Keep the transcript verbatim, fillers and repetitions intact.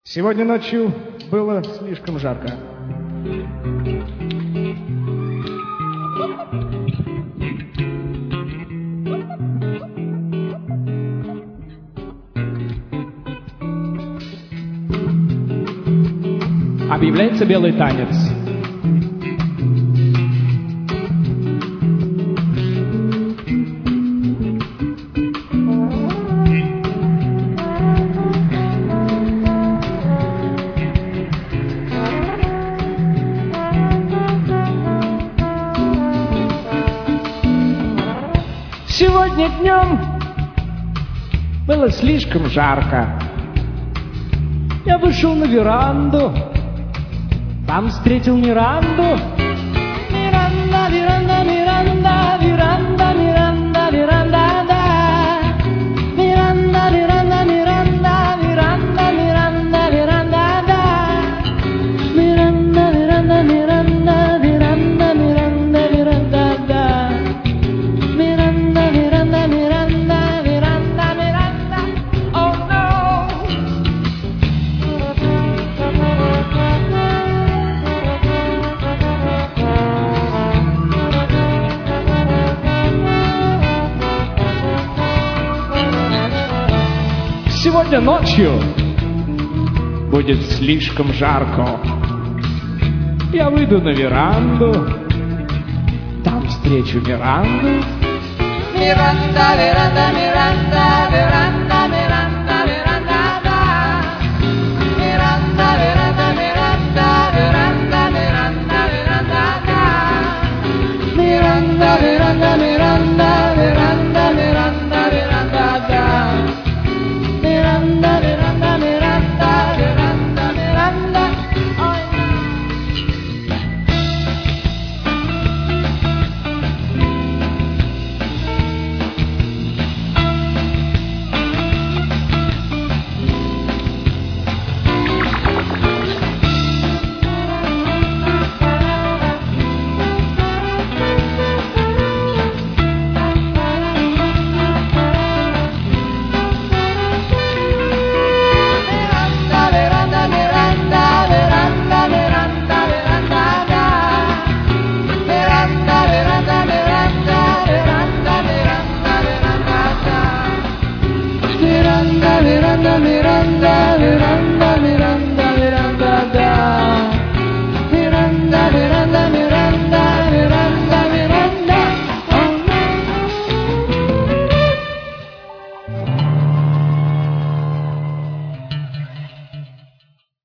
Сегодня ночью было слишком жарко. Объявляется белый танец. Сегодня днем было слишком жарко. Я вышел на веранду, там встретил Миранду. Миранда, Миранда, Миранда, Миранда, Миранда, Миранда, да. Миранда, Миранда, Миранда, Миранда, Миранда, Миранда, да. Миранда, Миранда, Миранда, Миранда, Миранда, Миранда, да. Миранда, Миранда, Миранда, Миранда, Миранда. Oh no. Сегодня ночью будет слишком жарко. Я выйду на веранду, там встречу Миранду. Миранда, Миранда, Миранда, Миранда.